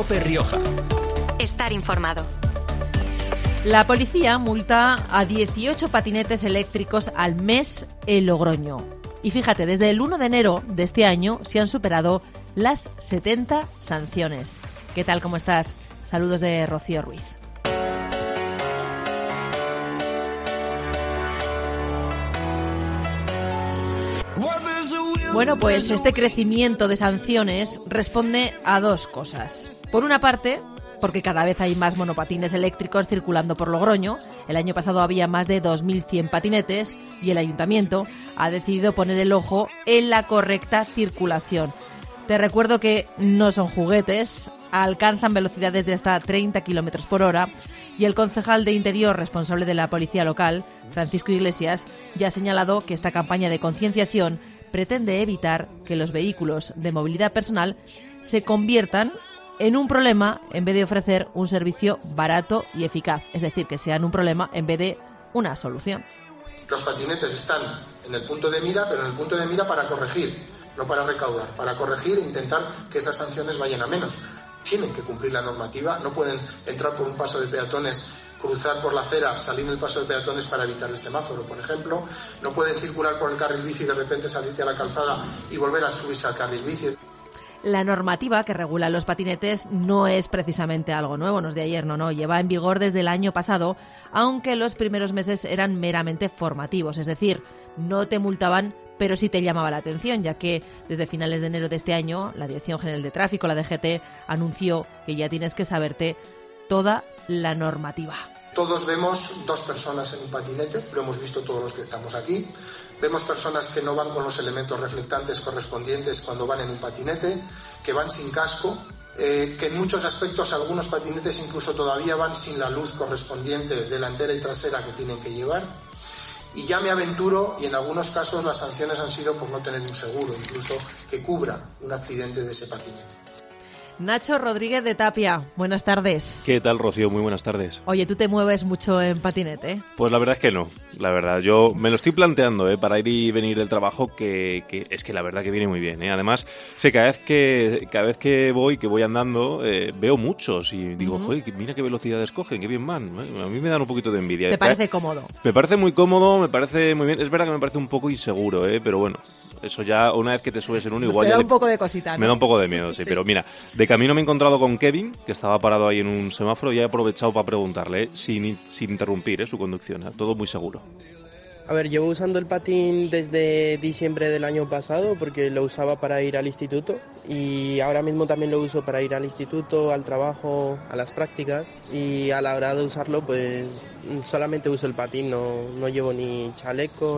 COPE Rioja. Estar informado. La policía multa a 18 patinetes eléctricos al mes en Logroño. Y fíjate, desde el 1 de enero de este año se han superado las 70 sanciones. ¿Qué tal? ¿Cómo estás? Saludos de Rocío Ruiz. Bueno, pues este crecimiento de sanciones responde a dos cosas. Por una parte, porque cada vez hay más monopatines eléctricos circulando por Logroño. El año pasado había más de 2.100 patinetes y el ayuntamiento ha decidido poner el ojo en la correcta circulación. Te recuerdo que no son juguetes, alcanzan velocidades de hasta 30 km por hora y el concejal de Interior responsable de la policía local, Francisco Iglesias, ya ha señalado que esta campaña de concienciación pretende evitar que los vehículos de movilidad personal se conviertan en un problema en vez de ofrecer un servicio barato y eficaz. Es decir, que sean un problema en vez de una solución. Los patinetes están en el punto de mira, pero en el punto de mira para corregir, no para recaudar. Para corregir e intentar que esas sanciones vayan a menos. Tienen que cumplir la normativa, no pueden entrar por un paso de peatones, cruzar por la acera, salir en el paso de peatones para evitar el semáforo, por ejemplo. No pueden circular por el carril bici y de repente salirte a la calzada y volver a subirse al carril bici. La normativa que regula los patinetes no es precisamente algo nuevo, no es de ayer, no, lleva en vigor desde el año pasado, aunque los primeros meses eran meramente formativos, es decir, no te multaban, pero sí te llamaba la atención, ya que desde finales de enero de este año, la Dirección General de Tráfico, la DGT, anunció que ya tienes que saberte toda la normativa. Todos vemos dos personas en un patinete, lo hemos visto todos los que estamos aquí. Vemos personas que no van con los elementos reflectantes correspondientes cuando van en un patinete, que van sin casco, que en muchos aspectos algunos patinetes incluso todavía van sin la luz correspondiente delantera y trasera que tienen que llevar. Y ya me aventuro, y en algunos casos las sanciones han sido por no tener un seguro, incluso que cubra un accidente de ese patinete. Nacho Rodríguez de Tapia, buenas tardes. ¿Qué tal, Rocío? Muy buenas tardes. Oye, ¿tú te mueves mucho en patinete? Pues la verdad es que no. La verdad, yo me lo estoy planteando para ir y venir del trabajo, que es que la verdad que viene muy bien. Además, sé cada vez que voy andando, veo muchos y digo, joder, mira qué velocidades cogen, qué bien van. A mí me dan un poquito de envidia. ¿Te parece cómodo? Me parece muy cómodo, me parece muy bien. Es verdad que me parece un poco inseguro, pero bueno, eso ya una vez que te subes en uno igual... Me da un poco de cosita, ¿no? Me da un poco de miedo, sí. Pero mira, de camino me he encontrado con Kevin, que estaba parado ahí en un semáforo, y he aprovechado para preguntarle, sin interrumpir su conducción, todo muy seguro. A ver, llevo usando el patín desde diciembre del año pasado porque lo usaba para ir al instituto y ahora mismo también lo uso para ir al instituto, al trabajo, a las prácticas, y a la hora de usarlo pues solamente uso el patín, no llevo ni chaleco,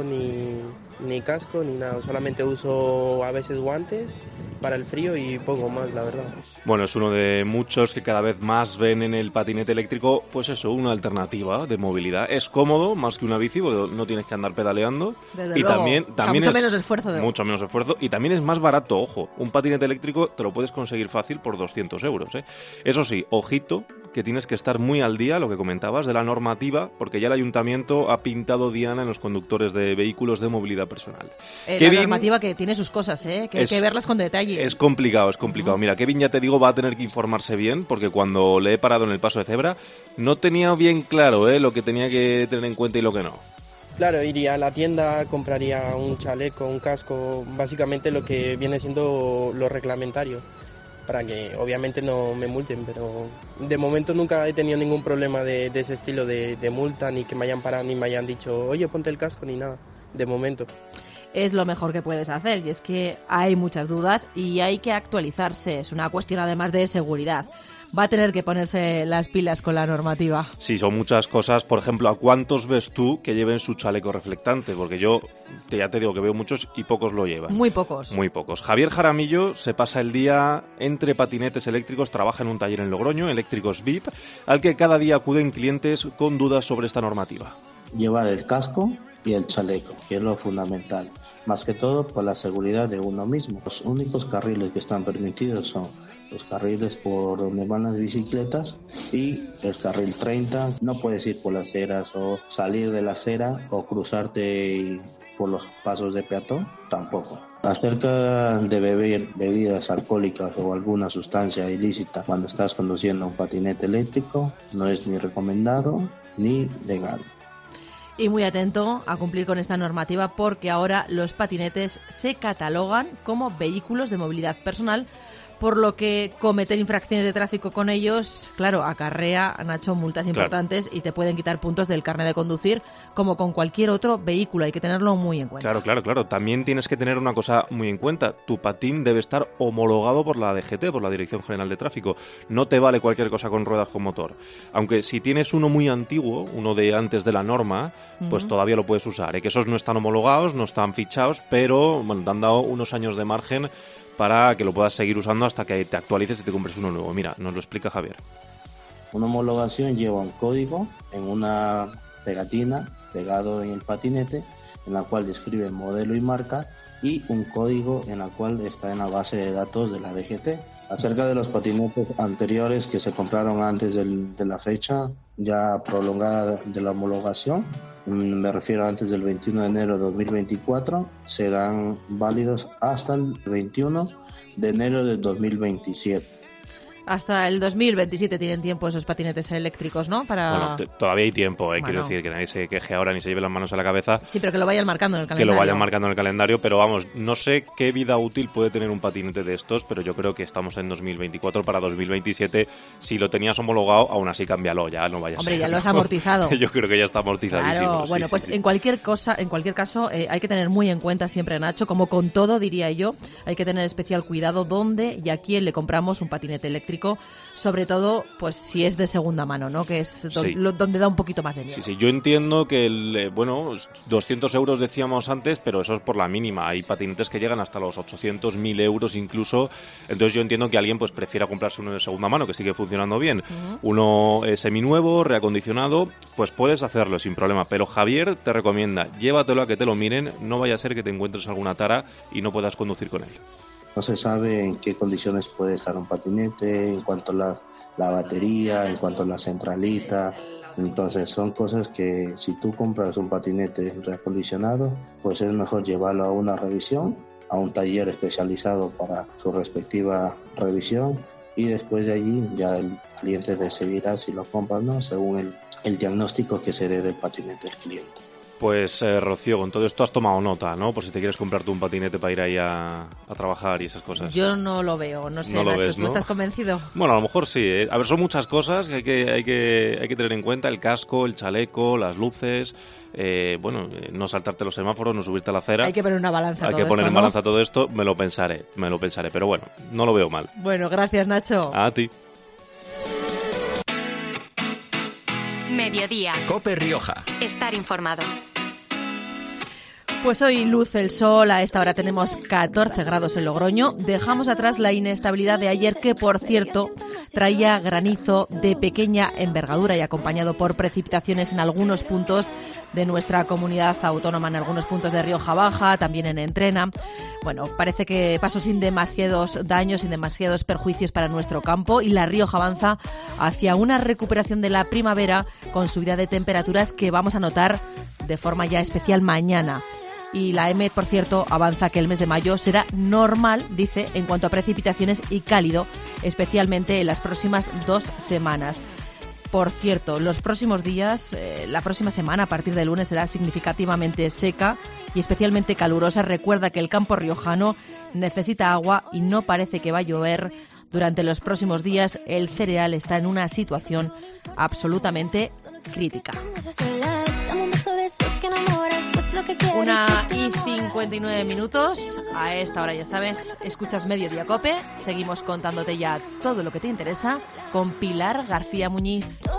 ni casco, ni nada, solamente uso a veces guantes para el frío y poco más, la verdad. Bueno, es uno de muchos que cada vez más ven en el patinete eléctrico, pues eso, una alternativa de movilidad. Es cómodo, más que una bici, porque no tienes que andar pedaleando. Desde y luego. también Mucho es menos esfuerzo. Mucho menos esfuerzo, y también es más barato, ojo. Un patinete eléctrico te lo puedes conseguir fácil por 200 euros. Eso sí, ojito, que tienes que estar muy al día, lo que comentabas, de la normativa, porque ya el ayuntamiento ha pintado diana en los conductores de vehículos de movilidad personal. La normativa que tiene sus cosas, que hay que verlas con detalle. Es complicado. Mira, Kevin, ya te digo, va a tener que informarse bien, porque cuando le he parado en el paso de cebra, no tenía bien claro lo que tenía que tener en cuenta y lo que no. Claro, iría a la tienda, compraría un chaleco, un casco, básicamente lo que viene siendo lo reglamentario, para que obviamente no me multen, pero de momento nunca he tenido ningún problema de ese estilo de multa, ni que me hayan parado, ni me hayan dicho, oye, ponte el casco, ni nada, de momento. Es lo mejor que puedes hacer, y es que hay muchas dudas y hay que actualizarse, es una cuestión además de seguridad. Va a tener que ponerse las pilas con la normativa. Sí, son muchas cosas. Por ejemplo, ¿a cuántos ves tú que lleven su chaleco reflectante? Porque yo ya te digo que veo muchos y pocos lo llevan. Muy pocos. Muy pocos. Javier Jaramillo se pasa el día entre patinetes eléctricos, trabaja en un taller en Logroño, Eléctricos VIP, al que cada día acuden clientes con dudas sobre esta normativa. Llevar el casco y el chaleco, que es lo fundamental, más que todo por la seguridad de uno mismo. Los únicos carriles que están permitidos son los carriles por donde van las bicicletas y el carril 30. No puedes ir por las aceras o salir de la acera o cruzarte por los pasos de peatón, tampoco. Acerca de beber bebidas alcohólicas o alguna sustancia ilícita cuando estás conduciendo un patinete eléctrico, no es ni recomendado ni legal. Y muy atento a cumplir con esta normativa porque ahora los patinetes se catalogan como vehículos de movilidad personal, por lo que cometer infracciones de tráfico con ellos, claro, acarrea, Nacho, multas importantes y te pueden quitar puntos del carnet de conducir, como con cualquier otro vehículo. Hay que tenerlo muy en cuenta. Claro. También tienes que tener una cosa muy en cuenta. Tu patín debe estar homologado por la DGT, por la Dirección General de Tráfico. No te vale cualquier cosa con ruedas con motor. Aunque si tienes uno muy antiguo, uno de antes de la norma, pues todavía lo puedes usar. Que esos no están homologados, no están fichados, pero bueno, te han dado unos años de margen para que lo puedas seguir usando hasta que te actualices y te compres uno nuevo. Mira, nos lo explica Javier. Una homologación lleva un código en una pegatina pegado en el patinete, en la cual describe modelo y marca, y un código en la cual está en la base de datos de la DGT. Acerca de los patinetes anteriores que se compraron antes de la fecha ya prolongada de la homologación, me refiero antes del 21 de enero de 2024, serán válidos hasta el 21 de enero de 2027. Hasta el 2027 tienen tiempo esos patinetes eléctricos, ¿no? Bueno, todavía hay tiempo, quiero decir, que nadie se queje ahora ni se lleve las manos a la cabeza. Sí, pero que lo vayan marcando en el calendario. Que lo vayan marcando en el calendario, pero vamos, no sé qué vida útil puede tener un patinete de estos, pero yo creo que estamos en 2024, para 2027, si lo tenías homologado, aún así cámbialo, ya no vayas. Hombre, ya lo has amortizado. Yo creo que ya está amortizadísimo. Claro, bueno, pues en cualquier caso, hay que tener muy en cuenta siempre, Nacho, como con todo, diría yo, hay que tener especial cuidado dónde y a quién le compramos un patinete eléctrico, sobre todo, pues si es de segunda mano, ¿no? Que es donde da un poquito más de miedo. Sí, yo entiendo que, 200 euros decíamos antes, pero eso es por la mínima. Hay patinetes que llegan hasta los 800, 1.000 euros incluso. Entonces yo entiendo que alguien pues prefiera comprarse uno de segunda mano, que sigue funcionando bien. Uno seminuevo, reacondicionado, pues puedes hacerlo sin problema. Pero Javier te recomienda, llévatelo a que te lo miren, no vaya a ser que te encuentres alguna tara y no puedas conducir con él. No se sabe en qué condiciones puede estar un patinete, en cuanto a la batería, en cuanto a la centralita. Entonces son cosas que si tú compras un patinete reacondicionado, pues es mejor llevarlo a una revisión, a un taller especializado para su respectiva revisión, y después de allí ya el cliente decidirá si lo compra o no, según el diagnóstico que se dé del patinete del cliente. Pues Rocío, con todo esto has tomado nota, ¿no? Por si te quieres comprarte un patinete para ir ahí a trabajar y esas cosas. Yo no lo veo, no sé, no Nacho, ves, ¿tú ¿no? estás convencido? Bueno, a lo mejor sí, ¿eh? A ver, son muchas cosas que hay que tener en cuenta: el casco, el chaleco, las luces, no saltarte los semáforos, no subirte a la acera. Hay que poner una balanza. Hay que poner en balanza todo esto. Me lo pensaré, pero bueno, no lo veo mal. Bueno, gracias, Nacho. A ti. Mediodía. COPE Rioja. Estar informado. Pues hoy luce el sol, a esta hora tenemos 14 grados en Logroño. Dejamos atrás la inestabilidad de ayer, que por cierto traía granizo de pequeña envergadura y acompañado por precipitaciones en algunos puntos de nuestra comunidad autónoma, en algunos puntos de Rioja Baja, también en Entrena. Bueno, parece que pasó sin demasiados daños, sin demasiados perjuicios para nuestro campo, y La Rioja avanza hacia una recuperación de la primavera con subida de temperaturas que vamos a notar de forma ya especial mañana. Y la EMET, por cierto, avanza que el mes de mayo será normal, dice, en cuanto a precipitaciones y cálido, especialmente en las próximas 2 semanas. Por cierto, los próximos días, la próxima semana, a partir del lunes, será significativamente seca y especialmente calurosa. Recuerda que el campo riojano necesita agua y no parece que va a llover durante los próximos días. El cereal está en una situación absolutamente crítica. 1:59. A esta hora, ya sabes, escuchas Mediodía COPE. Seguimos contándote ya todo lo que te interesa con Pilar García Muñiz.